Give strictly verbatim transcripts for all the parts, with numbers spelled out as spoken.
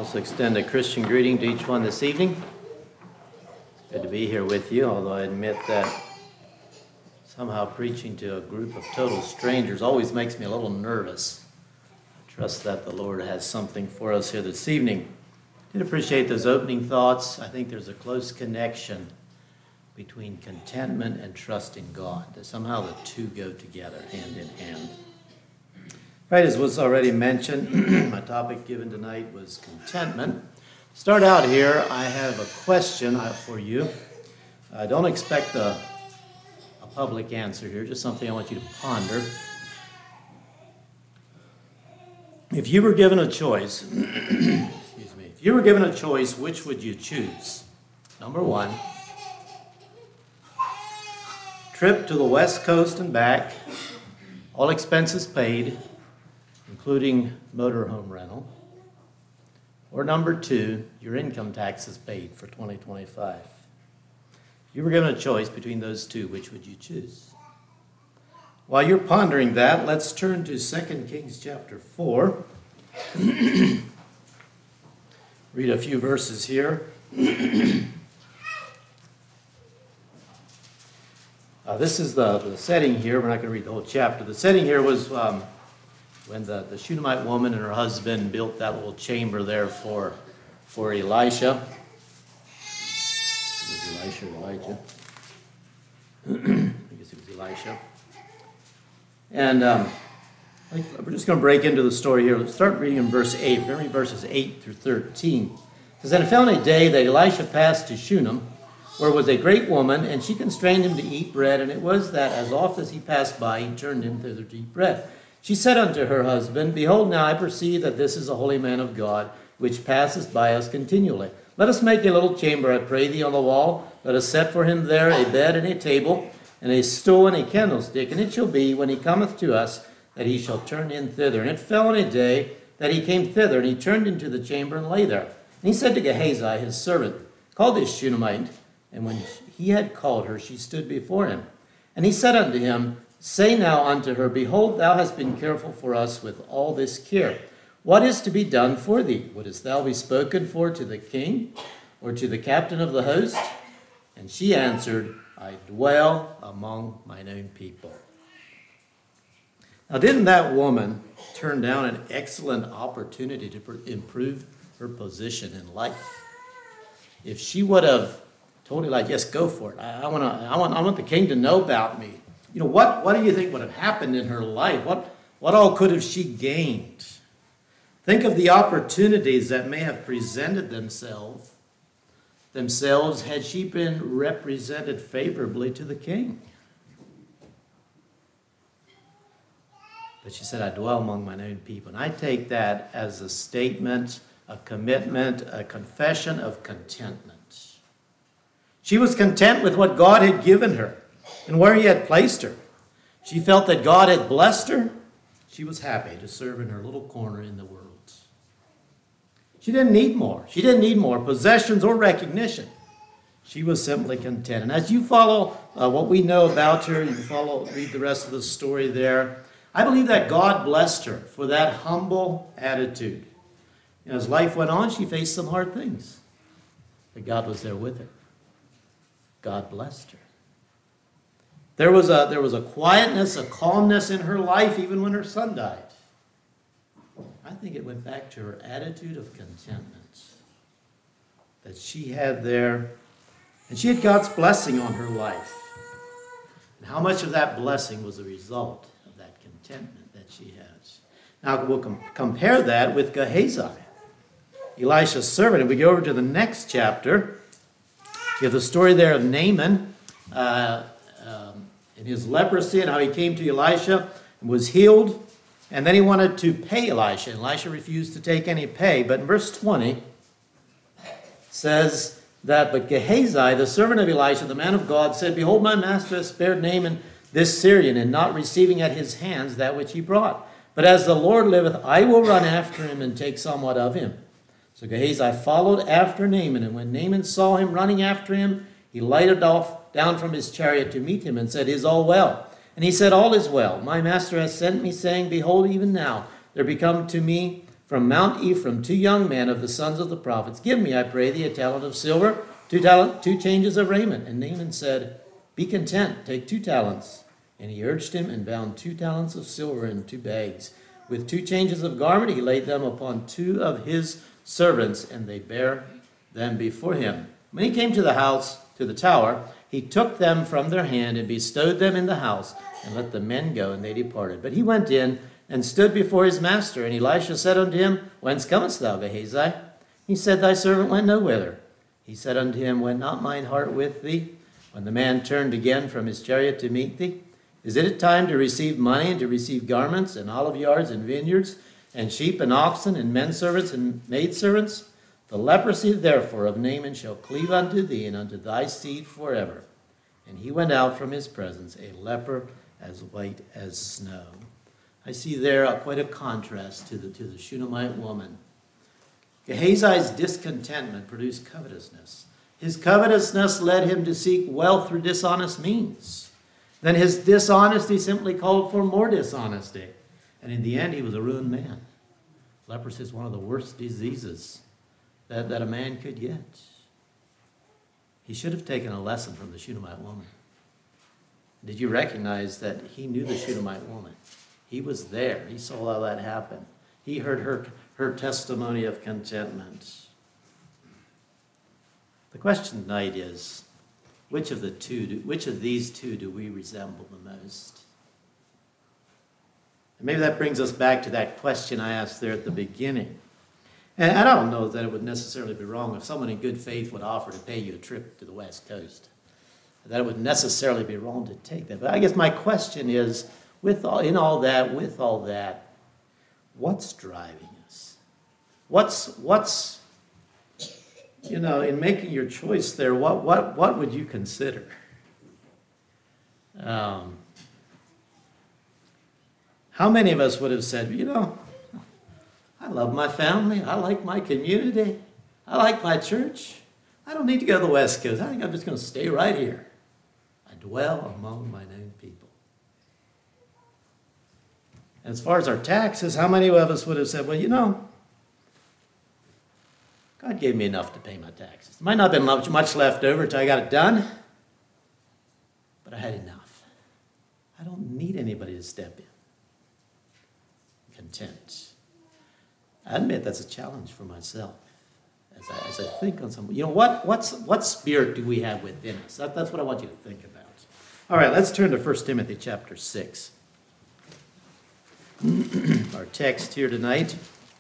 Also extend a Christian greeting to each one this evening. Good to be here with you, although I admit that somehow preaching to a group of total strangers always makes me a little nervous. I trust that the Lord has something for us here this evening. I did appreciate those opening thoughts. I think there's a close connection between contentment and trust in God, that somehow the two go together hand in hand. Right, as was already mentioned, my topic given tonight was contentment. Start out here, I have a question for you. I don't expect a, a public answer here, just something I want you to ponder. If you were given a choice, excuse me, if you were given a choice, which would you choose? Number one, trip to the West Coast and back, all expenses paid, including motorhome rental. Or number two, your income tax is paid for twenty twenty-five. If you were given a choice between those two, which would you choose? While you're pondering that, let's turn to Second Kings chapter four. Read a few verses here. uh, this is the, the setting here. We're not going to read the whole chapter. The setting here was um, when the, the Shunammite woman and her husband built that little chamber there for, for Elisha. It was Elisha or Elijah. I guess it was Elisha. And um, we're just going to break into the story here. Let's start reading in verse eight. We're going to read verses eight through thirteen. It says, "And it fell on a day that Elisha passed to Shunem, where was a great woman, and she constrained him to eat bread. And it was that as oft as he passed by, he turned him thither to eat bread. She said unto her husband, Behold, now I perceive that this is a holy man of God, which passeth by us continually. Let us make a little chamber, I pray thee, on the wall. Let us set for him there a bed and a table, and a stool and a candlestick. And it shall be, when he cometh to us, that he shall turn in thither. And it fell on a day that he came thither, and he turned into the chamber and lay there. And he said to Gehazi, his servant, Call this Shunammite. And when he had called her, she stood before him. And he said unto him, Say now unto her, Behold, thou hast been careful for us with all this care. What is to be done for thee? Wouldest thou be spoken for to the king, or to the captain of the host? And she answered, I dwell among mine own people. Now, didn't that woman turn down an excellent opportunity to improve her position in life? If she would have told Eli, yes, go for it. I, I, wanna, I, want, I want the king to know about me. You know, what, what do you think would have happened in her life? What, what all could have she gained? Think of the opportunities that may have presented themselves, themselves had she been represented favorably to the king. But she said, I dwell among mine own people. And I take that as a statement, a commitment, a confession of contentment. She was content with what God had given her and where he had placed her. She felt that God had blessed her. She was happy to serve in her little corner in the world. She didn't need more. She didn't need more possessions or recognition. She was simply content. And as you follow uh, what we know about her, you follow, read the rest of the story there, I believe that God blessed her for that humble attitude. And as life went on, she faced some hard things. But God was there with her. God blessed her. There was a, there was a quietness, a calmness in her life, even when her son died. I think it went back to her attitude of contentment that she had there. And she had God's blessing on her life. And how much of that blessing was a result of that contentment that she has. Now we'll com- compare that with Gehazi, Elisha's servant. If we go over to the next chapter, you have the story there of Naaman uh, um, and his leprosy and how he came to Elisha and was healed. And then he wanted to pay Elisha. And Elisha refused to take any pay. But in verse twenty says that, But Gehazi, the servant of Elisha, the man of God, said, Behold, my master has spared Naaman this Syrian, and not receiving at his hands that which he brought. But as the Lord liveth, I will run after him and take somewhat of him. So Gehazi followed after Naaman, and when Naaman saw him running after him, he lighted off down from his chariot to meet him and said, Is all well? And he said, All is well. My master has sent me, saying, Behold, even now there become to me from Mount Ephraim two young men of the sons of the prophets. Give me, I pray thee, a talent of silver, two talent, two changes of raiment. And Naaman said, Be content, take two talents. And he urged him and bound two talents of silver in two bags. With two changes of garment, he laid them upon two of his servants, and they bare them before him. When he came to the house, to the tower, he took them from their hand and bestowed them in the house, and let the men go, and they departed. But he went in and stood before his master, and Elisha said unto him, Whence comest thou, Gehazi? He said, Thy servant went no whither. He said unto him, Went not mine heart with thee, when the man turned again from his chariot to meet thee? Is it a time to receive money and to receive garments and olive yards and vineyards and sheep and oxen and men servants and maidservants? The leprosy therefore of Naaman shall cleave unto thee and unto thy seed forever. And he went out from his presence, a leper as white as snow. I see there a, quite a contrast to the, to the Shunammite woman. Gehazi's discontentment produced covetousness. His covetousness led him to seek wealth through dishonest means. Then his dishonesty simply called for more dishonesty. And in the end, he was a ruined man. Leprosy is one of the worst diseases that, that a man could get. He should have taken a lesson from the Shunammite woman. Did you recognize that he knew the Shunammite woman? He was there. He saw all that happen. He heard her, her testimony of contentment. The question tonight is, which of the two, do, which of these two do we resemble the most? And maybe that brings us back to that question I asked there at the beginning. And I don't know that it would necessarily be wrong if someone in good faith would offer to pay you a trip to the West Coast. That it would necessarily be wrong to take that. But I guess my question is, with all, in all that, with all that, what's driving us? What's, what's, you know, in making your choice there, what, what, what would you consider? Um, how many of us would have said, you know, I love my family. I like my community. I like my church. I don't need to go to the West Coast. I think I'm just going to stay right here. I dwell among my own people. And as far as our taxes, how many of us would have said, well, you know, God gave me enough to pay my taxes. There might not have been much left over until I got it done, but I had enough. I don't need anybody to step in. Content. I admit that's a challenge for myself as I, as I think on something. You know, what, what's, what spirit do we have within us? That, that's what I want you to think about. All right, let's turn to First Timothy chapter six. Our text here tonight.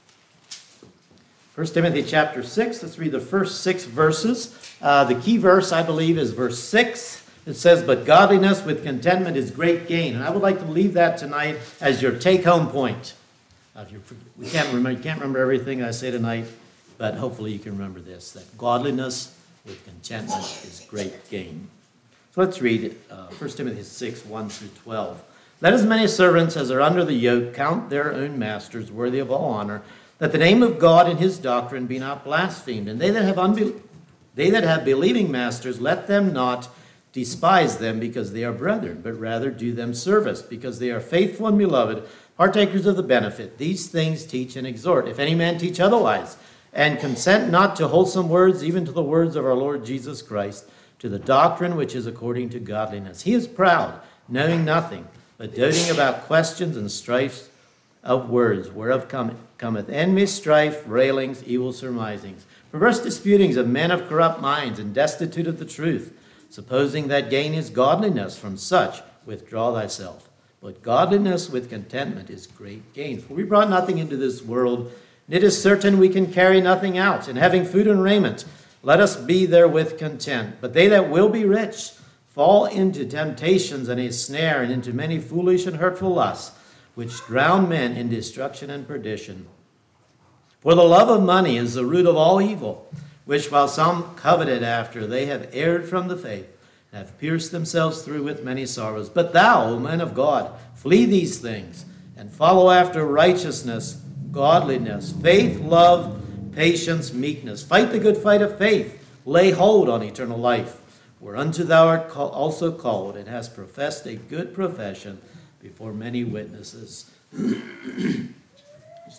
First Timothy chapter six, let's read the first six verses. Uh, the key verse, I believe, is verse six. It says, but godliness with contentment is great gain. And I would like to leave that tonight as your take-home point. Uh, if you we can't remember, you can't remember everything I say tonight, but hopefully you can remember this, that godliness with contentment is great gain. So let's read uh, First Timothy six, one through twelve. Let as many servants as are under the yoke count their own masters worthy of all honor, that the name of God and his doctrine be not blasphemed. And they that have unbe- they that have believing masters, let them not despise them because they are brethren, but rather do them service, because they are faithful and beloved, partakers of the benefit. These things teach and exhort. If any man teach otherwise, and consent not to wholesome words, even to the words of our Lord Jesus Christ, to the doctrine which is according to godliness. He is proud, knowing nothing, but doting about questions and strifes of words, whereof come, cometh envy, strife, railings, evil surmisings, perverse disputings of men of corrupt minds, and destitute of the truth, supposing that gain is godliness. From such withdraw thyself. But godliness with contentment is great gain. For we brought nothing into this world, and it is certain we can carry nothing out. And having food and raiment, let us be therewith content. But they that will be rich fall into temptations and a snare, and into many foolish and hurtful lusts, which drown men in destruction and perdition. For the love of money is the root of all evil, which while some coveted after, they have erred from the faith, and have pierced themselves through with many sorrows. But thou, O man of God, flee these things, and follow after righteousness, godliness, faith, love, patience, meekness. Fight the good fight of faith. Lay hold on eternal life, whereunto thou art also called, and hast professed a good profession before many witnesses. Just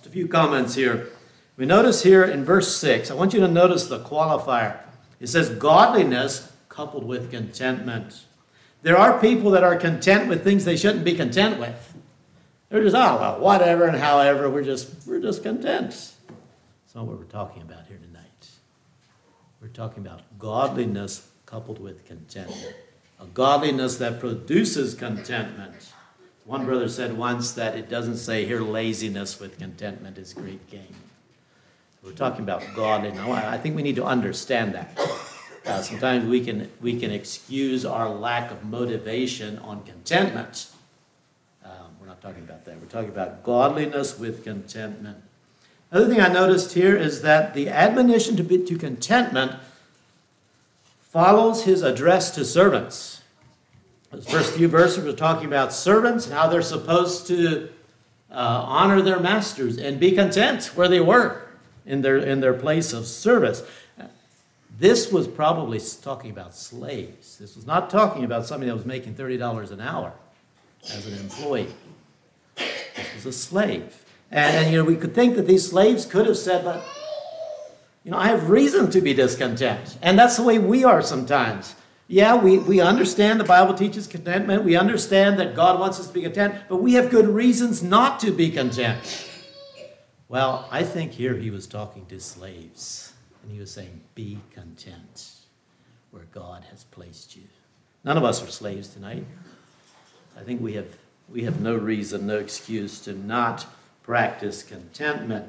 Just a few comments here. We notice here in verse six, I want you to notice the qualifier. It says godliness coupled with contentment. There are people that are content with things they shouldn't be content with. They're just, oh, well, whatever and however, we're just, we're just content. That's not what we're talking about here tonight. We're talking about godliness coupled with contentment. A godliness that produces contentment. One brother said once that it doesn't say here laziness with contentment is great gain. We're talking about godliness. I think we need to understand that. Uh, sometimes we can we can excuse our lack of motivation on contentment. Um, we're not talking about that. We're talking about godliness with contentment. Another thing I noticed here is that the admonition to be to contentment follows his address to servants. Those first few verses are talking about servants and how they're supposed to uh, honor their masters and be content where they were in their in their place of service. This was probably talking about slaves. This was not talking about somebody that was making thirty dollars an hour as an employee. This was a slave. And, and, you know, we could think that these slaves could have said, but, you know, I have reason to be discontent. And that's the way we are sometimes. Yeah, we, we understand the Bible teaches contentment. We understand that God wants us to be content, but we have good reasons not to be content. Well, I think here he was talking to slaves, and he was saying, be content where God has placed you. None of us are slaves tonight. I think we have we have no reason, no excuse to not practice contentment.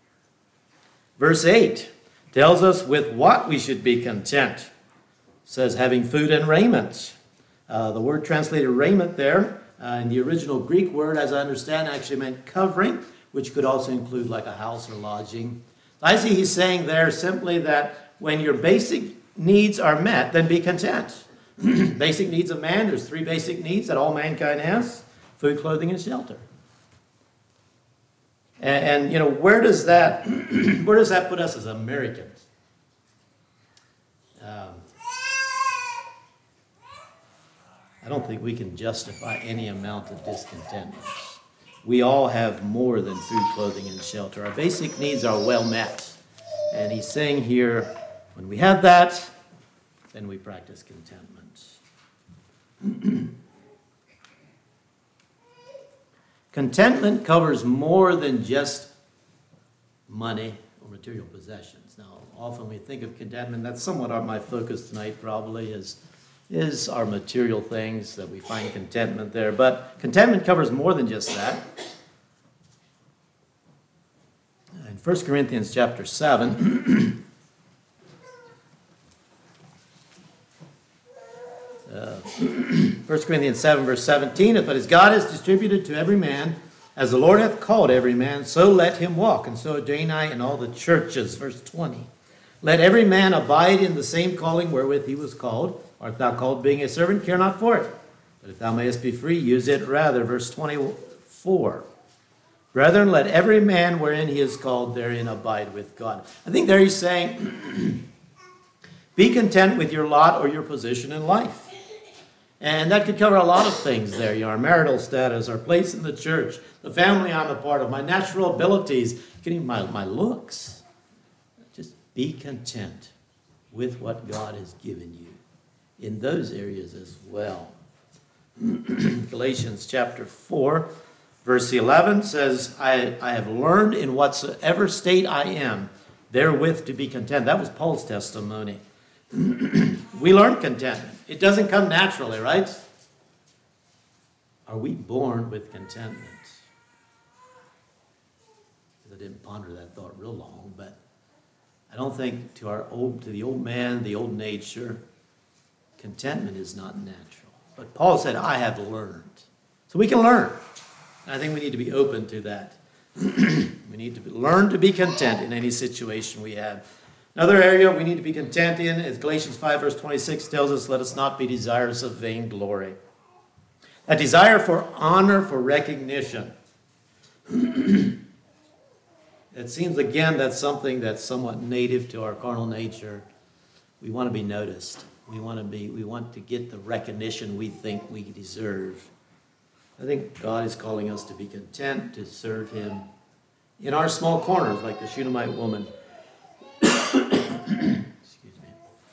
Verse eight tells us with what we should be content. It says having food and raiment. Uh, the word translated raiment there, uh, in the original Greek word, as I understand, actually meant covering, which could also include like a house or lodging. I see he's saying there simply that when your basic needs are met, then be content. Basic needs of man, there's three basic needs that all mankind has: food, clothing, and shelter. And, and you know, where does that where does that put us as Americans? Um, I don't think we can justify any amount of discontentment. We all have more than food, clothing, and shelter. Our basic needs are well met. And he's saying here, when we have that, then we practice contentment. Contentment covers more than just money or material possessions. Now, often we think of contentment, that's somewhat our, my focus tonight probably, is, is our material things that we find contentment there. But contentment covers more than just that. In First Corinthians chapter seven, uh, First Corinthians seven, verse seventeen, but as God has distributed to every man, as the Lord hath called every man, so let him walk. And so ordain I in all the churches. Verse twenty, let every man abide in the same calling wherewith he was called. Art thou called being a servant? Care not for it. But if thou mayest be free, use it rather. Verse twenty-four, brethren, let every man wherein he is called therein abide with God. I think there he's saying, be content with your lot or your position in life. And that could cover a lot of things there. You know, our marital status, our place in the church, the family I'm a part of, my natural abilities, getting my, my looks. Just be content with what God has given you in those areas as well. Galatians chapter four, verse eleven says, I, I have learned in whatsoever state I am, therewith to be content. That was Paul's testimony. We learn contentment. It doesn't come naturally, right? Are we born with contentment? I didn't ponder that thought real long, but I don't think to our old, to the old man, the old nature, contentment is not natural. But Paul said, I have learned. So we can learn. And I think we need to be open to that. We need to learn to be content in any situation we have. Another area we need to be content in is Galatians five, verse twenty-six tells us, let us not be desirous of vainglory. A desire for honor, for recognition. It seems, again, that's something that's somewhat native to our carnal nature. We want to be noticed. We want to be, we want to get the recognition we think we deserve. I think God is calling us to be content, to serve him in our small corners like the Shunammite woman. Excuse me.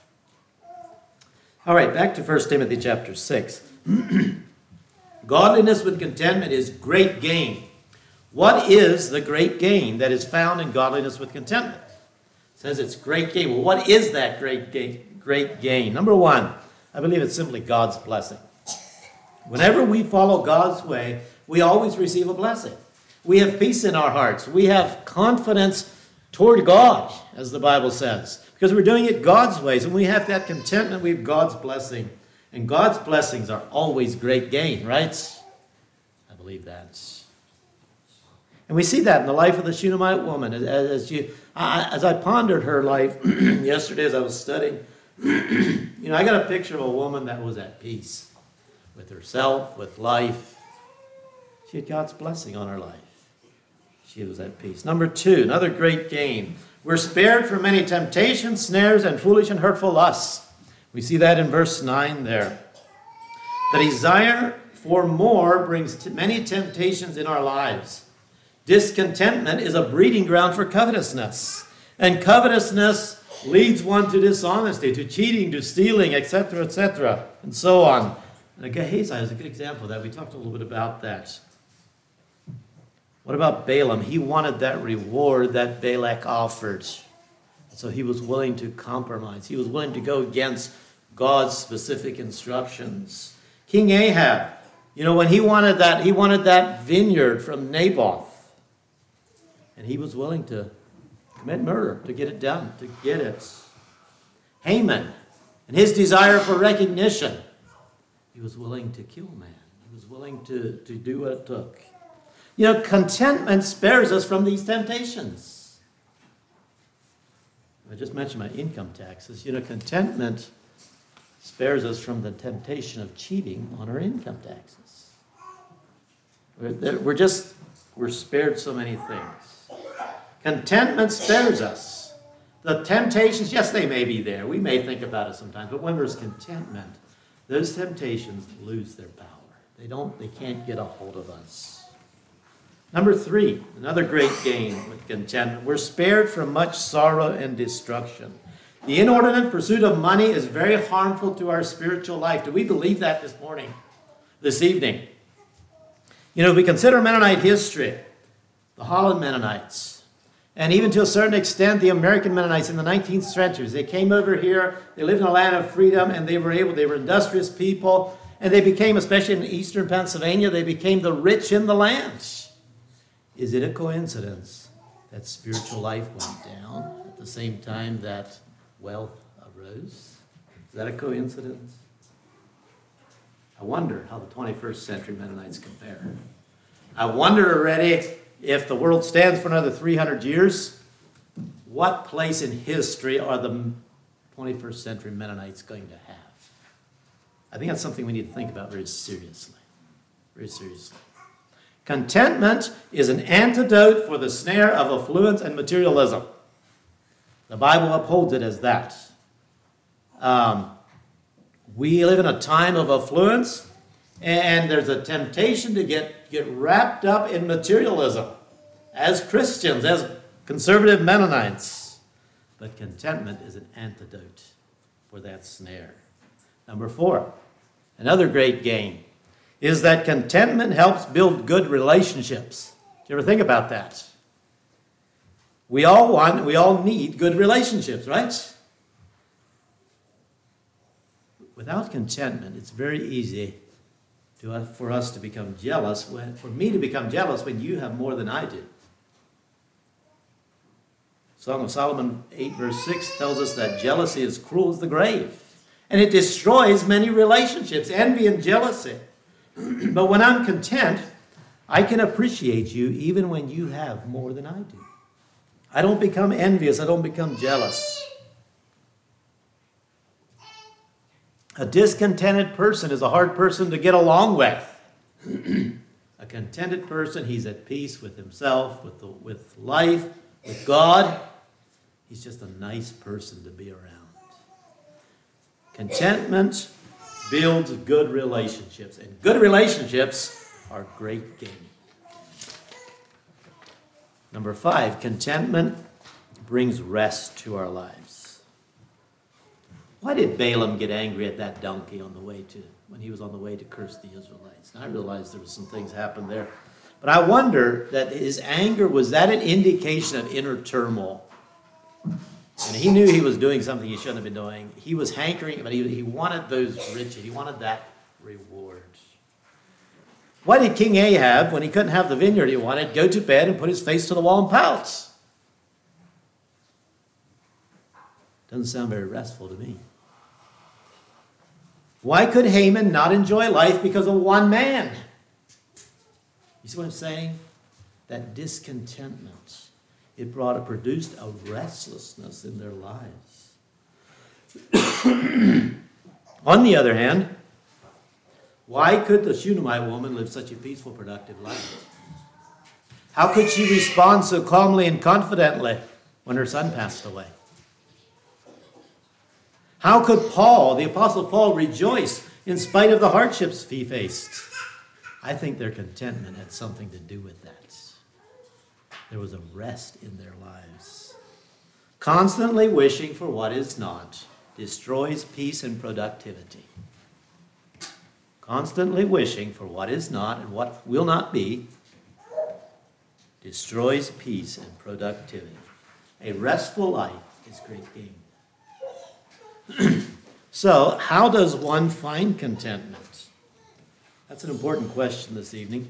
All right, back to First Timothy chapter six. Godliness with contentment is great gain. What is the great gain that is found in godliness with contentment? It says it's great gain. Well, what is that great gain? Great gain? Number one, I believe it's simply God's blessing. Whenever we follow God's way, we always receive a blessing. We have peace in our hearts. We have confidence toward God, as the Bible says, because we're doing it God's ways. And we have that contentment. We have God's blessing. And God's blessings are always great gain, right? I believe that. And we see that in the life of the Shunammite woman. As, as, you, I, as I pondered her life yesterday as I was studying, you know, I got a picture of a woman that was at peace with herself, with life. She had God's blessing on her life. She was at peace. Number two, another great gain. We're spared from many temptations, snares, and foolish and hurtful lusts. We see that in verse nine there. The desire for more brings t- many temptations in our lives. Discontentment is a breeding ground for covetousness. And covetousness leads one to dishonesty, to cheating, to stealing, et cetera, et cetera, and so on. And Gehazi is a good example of that. We talked a little bit about that. What about Balaam? He wanted that reward that Balak offered. So he was willing to compromise. He was willing to go against God's specific instructions. King Ahab, you know, when he wanted that, he wanted that vineyard from Naboth. And he was willing to commit murder to get it done, to get it. Haman, and his desire for recognition, he was willing to kill man. He was willing to, to do what it took. You know, contentment spares us from these temptations. I just mentioned my income taxes. You know, contentment spares us from the temptation of cheating on our income taxes. We're, we're just, we're spared so many things. Contentment spares us. The temptations, yes, they may be there. We may think about it sometimes, but when there's contentment, those temptations lose their power. They don't, they can't get a hold of us. Number three, another great gain with contentment. We're spared from much sorrow and destruction. The inordinate pursuit of money is very harmful to our spiritual life. Do we believe that this morning, this evening? You know, if we consider Mennonite history, the Holland Mennonites, and even to a certain extent, the American Mennonites in the nineteenth century, they came over here, they lived in a land of freedom, and they were able, they were industrious people, and they became, especially in eastern Pennsylvania, they became the rich in the land. Is it a coincidence that spiritual life went down at the same time that wealth arose? Is that a coincidence? I wonder how the twenty-first century Mennonites compare. I wonder already if the world stands for another three hundred years, what place in history are the twenty-first century Mennonites going to have? I think that's something we need to think about very seriously. Very seriously. Contentment is an antidote for the snare of affluence and materialism. The Bible upholds it as that. Um, we live in a time of affluence, and there's a temptation to get, get wrapped up in materialism as Christians, as conservative Mennonites. But contentment is an antidote for that snare. Number four, another great gain is that contentment helps build good relationships. Do you ever think about that? We all want, we all need good relationships, right? Without contentment, it's very easy to, for us to become jealous, when, for me to become jealous when you have more than I do. Song of Solomon eight verse six tells us that jealousy is cruel as the grave, and it destroys many relationships, envy and jealousy. But when I'm content, I can appreciate you even when you have more than I do. I don't become envious. I don't become jealous. A discontented person is a hard person to get along with. A contented person, he's at peace with himself, with, the, with life, with God. He's just a nice person to be around. Contentment builds good relationships, and good relationships are great gain. Number five, contentment brings rest to our lives. Why did Balaam get angry at that donkey on the way to, when he was on the way to curse the Israelites? And I realized there was some things happened there. But I wonder that his anger, was that an indication of inner turmoil? And he knew he was doing something he shouldn't have been doing. He was hankering, but he, he wanted those riches. He wanted that reward. Why did King Ahab, when he couldn't have the vineyard he wanted, go to bed and put his face to the wall and pout? Doesn't sound very restful to me. Why could Haman not enjoy life because of one man? You see what I'm saying? That discontentment, it brought, it produced a restlessness in their lives. On the other hand, why could the Shunammite woman live such a peaceful, productive life? How could she respond so calmly and confidently when her son passed away? How could Paul, the Apostle Paul, rejoice in spite of the hardships he faced? I think their contentment had something to do with that. There was a rest in their lives. Constantly wishing for what is not destroys peace and productivity. Constantly wishing for what is not and what will not be destroys peace and productivity. A restful life is great gain. So, how does one find contentment? That's an important question this evening.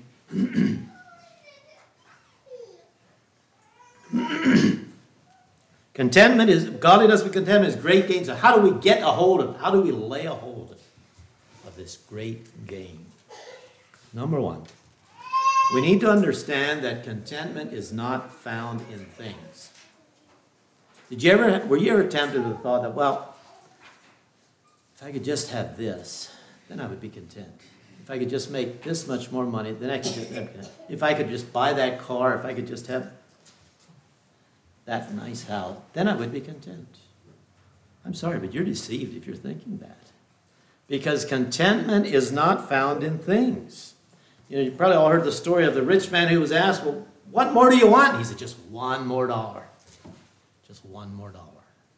Contentment is, godliness with contentment is great gain. So how do we get a hold of it? How do we lay a hold of this great gain? Number one, we need to understand that contentment is not found in things. Did you ever, were you ever tempted with the thought that, well, if I could just have this, then I would be content. If I could just make this much more money, then I could just, if I could just buy that car, if I could just have that nice house, then I would be content. I'm sorry, but you're deceived if you're thinking that. Because contentment is not found in things. You know, you probably all heard the story of the rich man who was asked, well, what more do you want? He said, just one more dollar. Just one more dollar.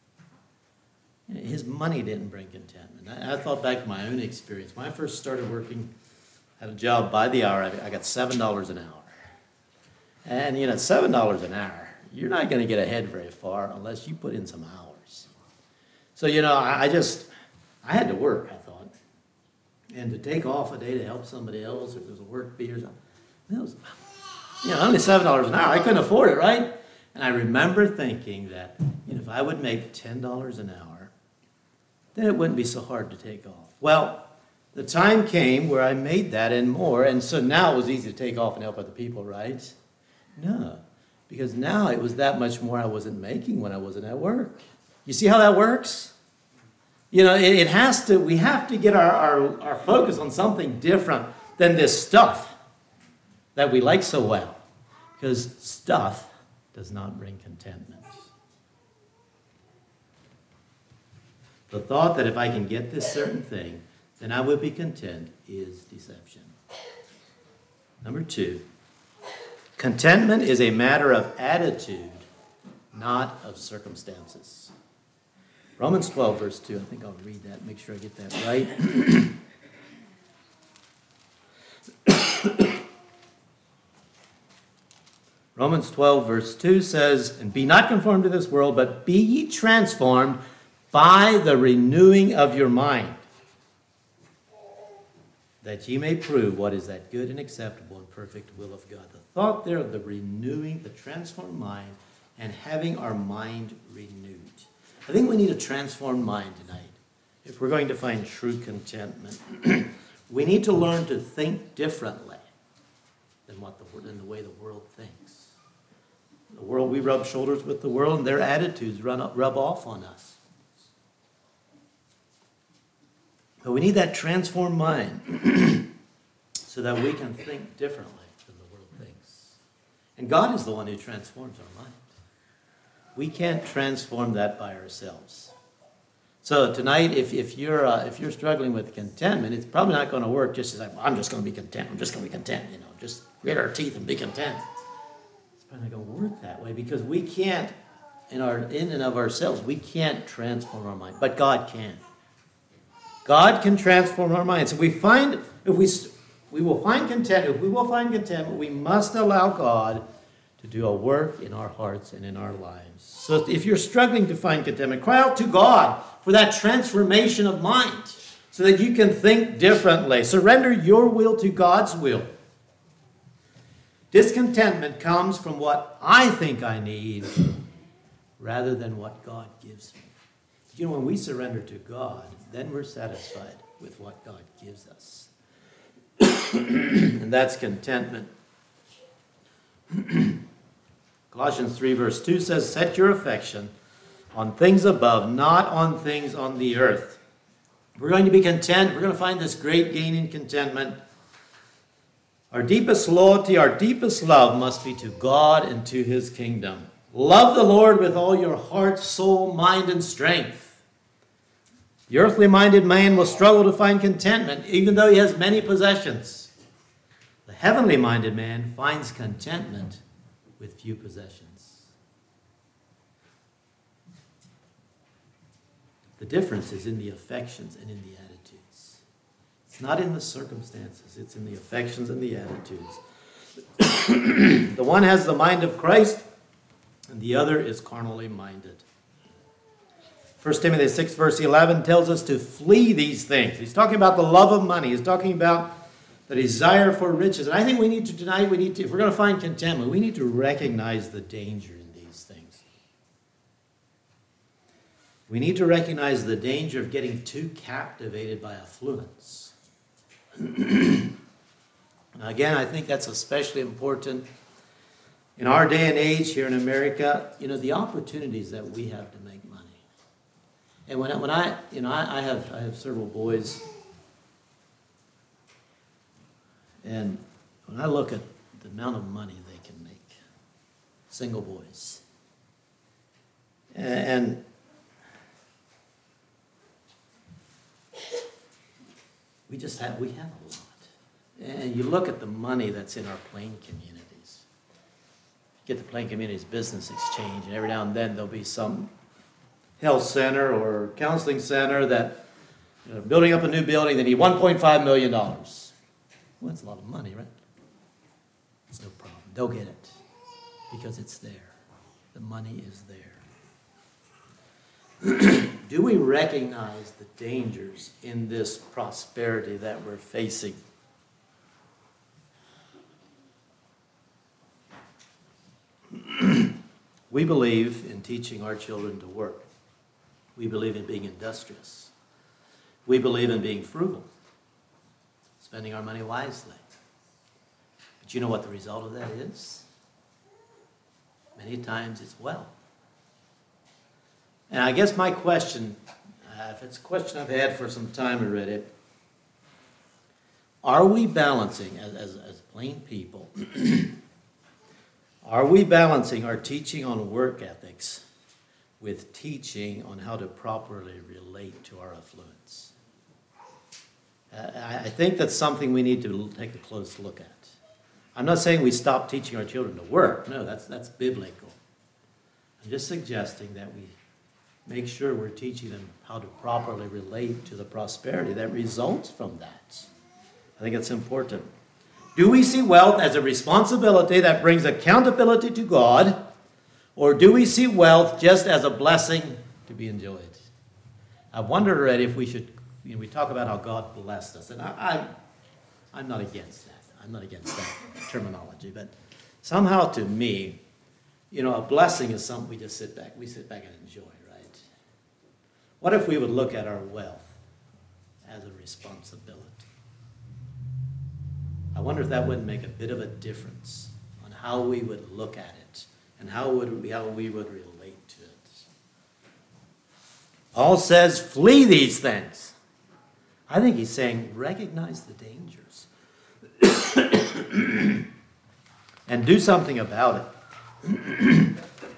His money didn't bring contentment. I, I thought back to my own experience. When I first started working, I had a job by the hour. I, I got seven dollars an hour. And, you know, seven dollars an hour, you're not going to get ahead very far unless you put in some hours. So, you know, I, I just, I had to work, I thought. And to take off a day to help somebody else, if there was a work bee or something, that was, you know, only seven dollars an hour. I couldn't afford it, right? And I remember thinking that, you know, if I would make ten dollars an hour, then it wouldn't be so hard to take off. Well, the time came where I made that and more, and so now it was easy to take off and help other people, right? No, because now it was that much more I wasn't making when I wasn't at work. You see how that works? You know, it, it has to, we have to get our, our, our focus on something different than this stuff that we like so well, because stuff does not bring contentment. The thought that if I can get this certain thing, then I would be content is deception. Number two, contentment is a matter of attitude, not of circumstances. Romans twelve, verse two. I think I'll read that, make sure I get that right. Romans twelve, verse two says, and be not conformed to this world, but be ye transformed by the renewing of your mind, that ye may prove what is that good and acceptable and perfect will of God. The thought there of the renewing, the transformed mind, and having our mind renewed. I think we need a transformed mind tonight if we're going to find true contentment. We need to learn to think differently than what the than the way the world thinks. The world, we rub shoulders with the world, and their attitudes run up, rub off on us. But we need that transformed mind so that we can think differently than the world thinks. And God is the one who transforms our mind. We can't transform that by ourselves. So tonight, if, if, you're, uh, if you're struggling with contentment, it's probably not going to work just as like, well, I'm just going to be content. I'm just going to be content, you know, just grit our teeth and be content. It's probably not going to work that way because we can't, in our in and of ourselves, we can't transform our mind, but God can. God can transform our minds. If we find, if we, we will find contentment, if we will find contentment, we must allow God to do a work in our hearts and in our lives. So if you're struggling to find contentment, cry out to God for that transformation of mind so that you can think differently. Surrender your will to God's will. Discontentment comes from what I think I need rather than what God gives me. You know, when we surrender to God, then we're satisfied with what God gives us. And that's contentment. Colossians three verse two says, set your affection on things above, not on things on the earth. We're going to be content. We're going to find this great gain in contentment. Our deepest loyalty, our deepest love must be to God and to his kingdom. Love the Lord with all your heart, soul, mind, and strength. The earthly-minded man will struggle to find contentment, even though he has many possessions. The heavenly-minded man finds contentment with few possessions. The difference is in the affections and in the attitudes. It's not in the circumstances, it's in the affections and the attitudes. The one has the mind of Christ, and the other is carnally minded. First Timothy six verse eleven tells us to flee these things. He's talking about the love of money. He's talking about the desire for riches. And I think we need to, tonight, we need to, if we're going to find contentment, we need to recognize the danger in these things. We need to recognize the danger of getting too captivated by affluence. Again, I think that's especially important in our day and age here in America. You know, the opportunities that we have to make money. And when I, when I you know, I, I have I have several boys, and when I look at the amount of money they can make, single boys, and we just have we have a lot. And you look at the money that's in our plain communities. Get the plain communities business exchange, and every now and then there'll be some health center or counseling center that, you know, building up a new building, they need one point five million dollars. Well, that's a lot of money, right? It's no problem. They'll get it because it's there. The money is there. Do we recognize the dangers in this prosperity that we're facing? We believe in teaching our children to work. We believe in being industrious. We believe in being frugal, spending our money wisely. But you know what the result of that is? Many times it's wealth. And I guess my question, uh, if it's a question I've had for some time already, are we balancing, as, as, as plain people, are we balancing our teaching on work ethics with teaching on how to properly relate to our affluence? Uh, I, I think that's something we need to take a close look at. I'm not saying we stop teaching our children to work. No, that's, that's biblical. I'm just suggesting that we make sure we're teaching them how to properly relate to the prosperity that results from that. I think it's important. Do we see wealth as a responsibility that brings accountability to God, or do we see wealth just as a blessing to be enjoyed? I've wondered already if we should, you know, we talk about how God blessed us, and I, I, I'm not against that. I'm not against that terminology, but somehow to me, you know, a blessing is something we just sit back, we sit back and enjoy, right? What if we would look at our wealth as a responsibility? I wonder if that wouldn't make a bit of a difference on how we would look at it and how would we, how we would relate to it. Paul says, flee these things. I think he's saying, recognize the dangers and do something about it.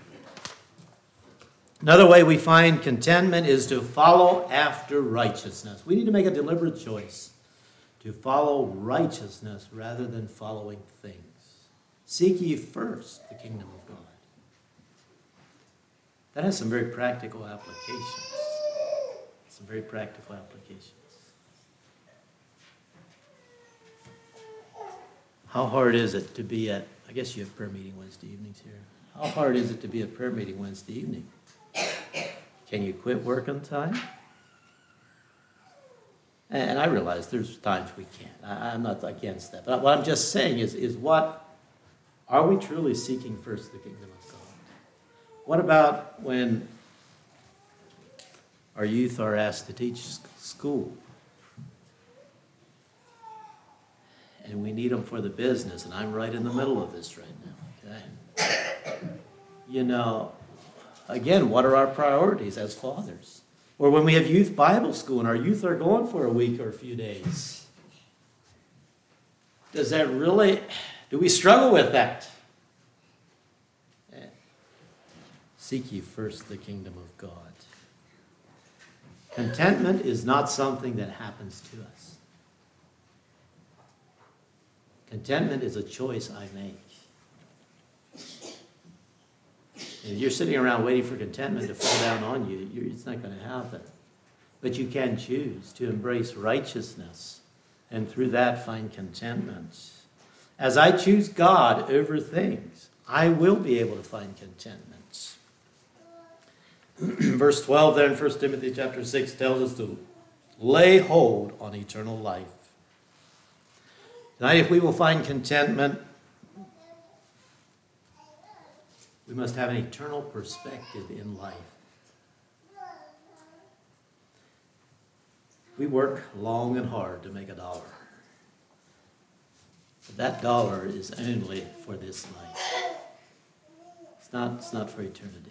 Another way we find contentment is to follow after righteousness. We need to make a deliberate choice to follow righteousness rather than following things. Seek ye first the kingdom of God. That has some very practical applications. Some very practical applications. How hard is it to be at, I guess you have prayer meeting Wednesday evenings here. How hard is it to be at prayer meeting Wednesday evening? Can you quit work on time? And I realize there's times we can't. I'm not against that. But what I'm just saying is, is what, are we truly seeking first the kingdom of God? What about when our youth are asked to teach school? And we need them for the business, and I'm right in the middle of this right now, okay? You know, again, what are our priorities as fathers? Or when we have youth Bible school and our youth are going for a week or a few days. Does that really, do we struggle with that? Seek ye first the kingdom of God. Contentment is not something that happens to us. Contentment is a choice I make. If you're sitting around waiting for contentment to fall down on you, you're, it's not going to happen. But you can choose to embrace righteousness and through that find contentment. As I choose God over things, I will be able to find contentment. Verse twelve there in First Timothy chapter six tells us to lay hold on eternal life. Tonight, if we will find contentment, we must have an eternal perspective in life. We work long and hard to make a dollar. But that dollar is only for this life. It's not, it's not for eternity.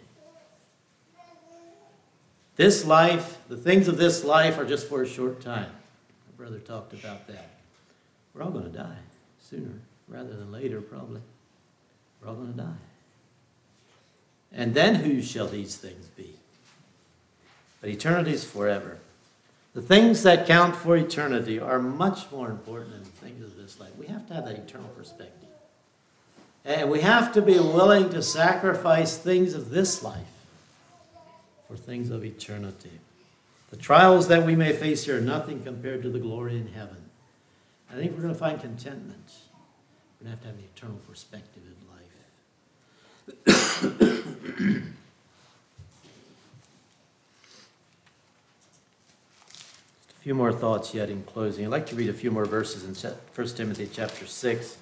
This life, the things of this life are just for a short time. My brother talked about that. We're all going to die sooner rather than later, probably. We're all going to die. And then whose shall these things be? But eternity is forever. The things that count for eternity are much more important than the things of this life. We have to have that eternal perspective. And we have to be willing to sacrifice things of this life for things of eternity. The trials that we may face here are nothing compared to the glory in heaven. I think we're going to find contentment. We're going to have to have an eternal perspective in life. Just a few more thoughts yet in closing. I'd like to read a few more verses in First Timothy chapter six.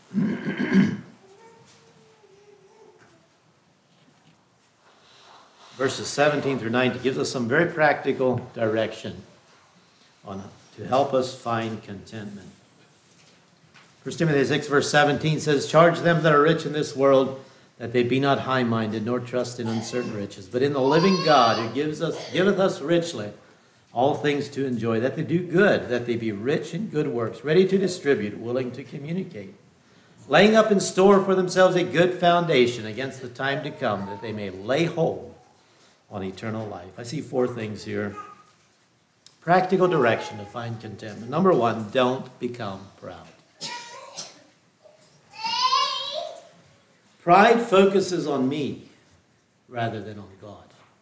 Verses seventeen through nineteen gives us some very practical direction on to help us find contentment. First Timothy six verse seventeen says, "Charge them that are rich in this world, that they be not high-minded, nor trust in uncertain riches, but in the living God, who gives us, giveth us richly all things to enjoy, that they do good, that they be rich in good works, ready to distribute, willing to communicate, laying up in store for themselves a good foundation against the time to come, that they may lay hold on eternal life." I see four things here. Practical direction to find contentment. Number one, don't become proud. Pride focuses on me rather than on God.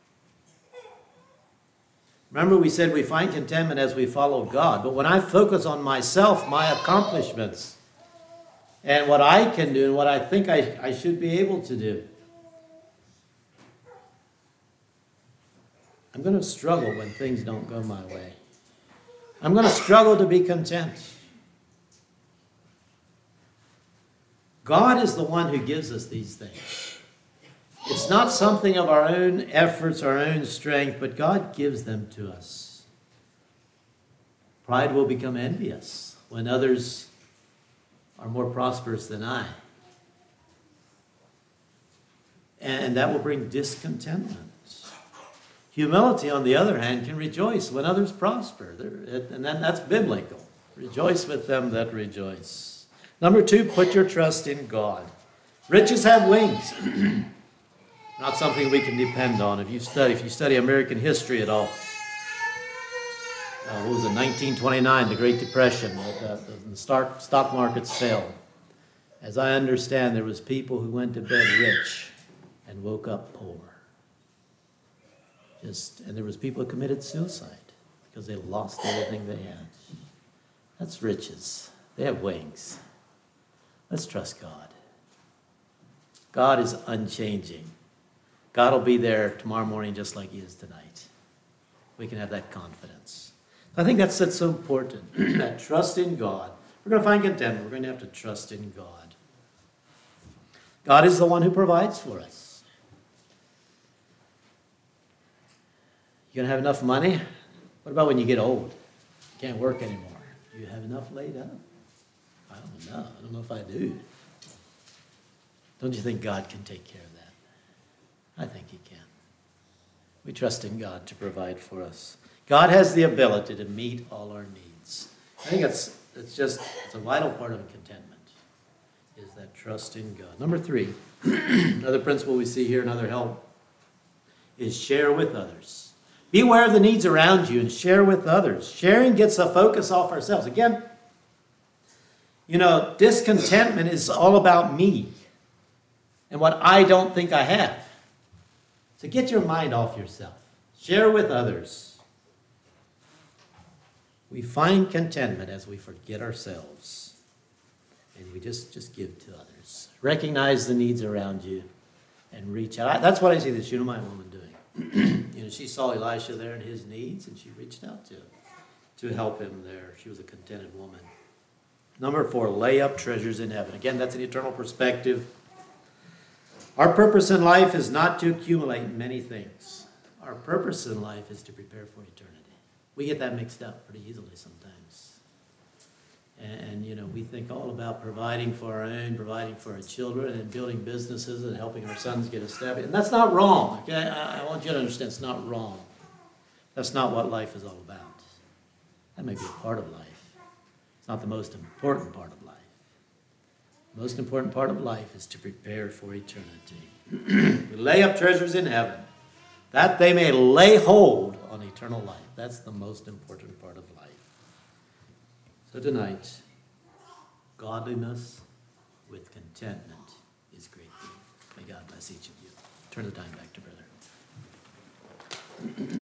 Remember, we said we find contentment as we follow God, but when I focus on myself, my accomplishments, and what I can do and what I think I, I should be able to do, I'm going to struggle when things don't go my way. I'm going to struggle to be content. God is the one who gives us these things. It's not something of our own efforts, our own strength, but God gives them to us. Pride will become envious when others are more prosperous than I. And that will bring discontentment. Humility, on the other hand, can rejoice when others prosper. And that's biblical. Rejoice with them that rejoice. Number two, put your trust in God. Riches have wings. Not something we can depend on. If you study, if you study American history at all, uh, what was it, nineteen twenty-nine, the Great Depression, uh, the, the stock, stock markets fell. As I understand, there was people who went to bed rich and woke up poor. Just, and there was people who committed suicide because they lost everything they had. That's riches. They have wings. Let's trust God. God is unchanging. God will be there tomorrow morning just like he is tonight. We can have that confidence. I think that's, that's so important, that trust in God. We're going to find contentment. We're going to have to trust in God. God is the one who provides for us. You going to have enough money? What about when you get old? You can't work anymore. Do you have enough laid up? I don't know. I don't know if I do. Don't you think God can take care of that? I think he can. We trust in God to provide for us. God has the ability to meet all our needs. I think it's, it's just it's a vital part of contentment, is that trust in God. Number three, another principle we see here, another help, is share with others. Be aware of the needs around you and share with others. Sharing gets the focus off ourselves. Again, you know, discontentment is all about me and what I don't think I have. So get your mind off yourself. Share with others. We find contentment as we forget ourselves and we just, just give to others. Recognize the needs around you and reach out. That's what I see the Shunammite woman doing. You know, she saw Elisha there and his needs, and she reached out to him to help him there. She was a contented woman. Number four, lay up treasures in heaven. Again, that's an eternal perspective. Our purpose in life is not to accumulate many things. Our purpose in life is to prepare for eternity. We get that mixed up pretty easily sometimes. And, and, you know, we think all about providing for our own, providing for our children, and building businesses and helping our sons get established. And that's not wrong, okay? I, I want you to understand it's not wrong. That's not what life is all about. That may be a part of life. It's not the most important part of life. The most important part of life is to prepare for eternity. We lay up treasures in heaven, that they may lay hold on eternal life. That's the most important part of life. So tonight, godliness with contentment is great thing. May God bless each of you. Turn the time back to brother.